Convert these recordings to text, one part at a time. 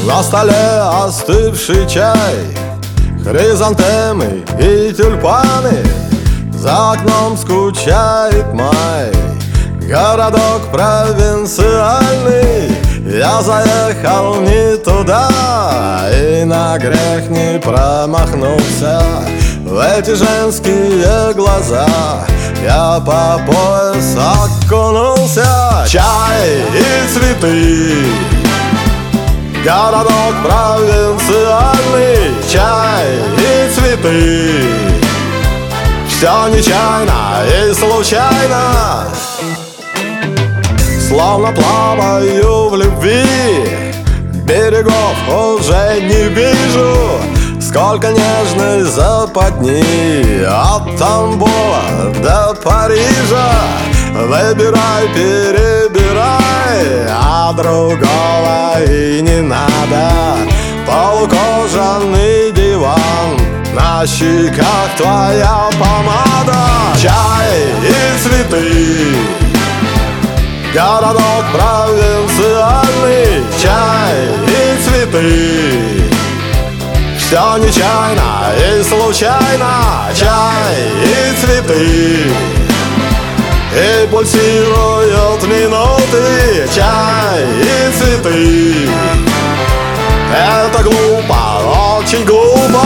На столе остывший чай, хризантемы и тюльпаны. За окном скучает май, городок провинциальный. Я заехал не туда и на грех не промахнулся. В эти женские глаза я по пояс окунулся. Чай и цветы, городок провинциальный. Чай и цветы, все нечаянно и случайно. Словно плаваю в любви, берегов уже не вижу. Сколько нежной западни от Тамбова до Парижа. Выбирай, перебирай, а другого и не надо. Полукожаный диван, на щеках твоя помада. Чай и цветы, городок провинциальный. Чай и цветы, все нечаянно и случайно. Чай и цветы, и пульсируют минуты. Чай и цветы, это глупо, очень глупо.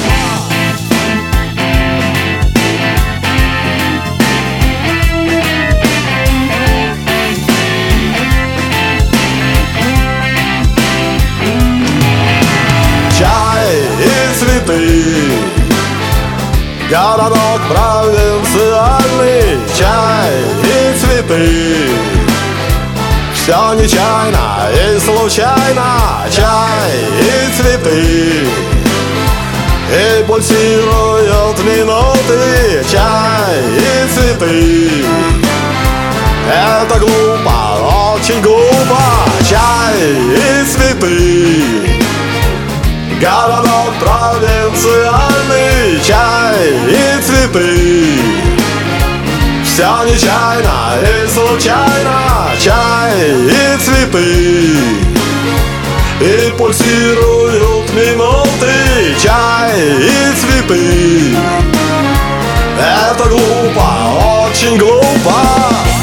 Городок провинциальный. Чай и цветы, все нечаянно и случайно. Чай и цветы, и пульсируют минуты. Чай и цветы, это глупо, очень глупо. Чай и цветы, городок провинциальный. Чай и цветы, все нечаянно и случайно. Чай и цветы, и пульсируют минуты. Чай и цветы, это глупо, очень глупо.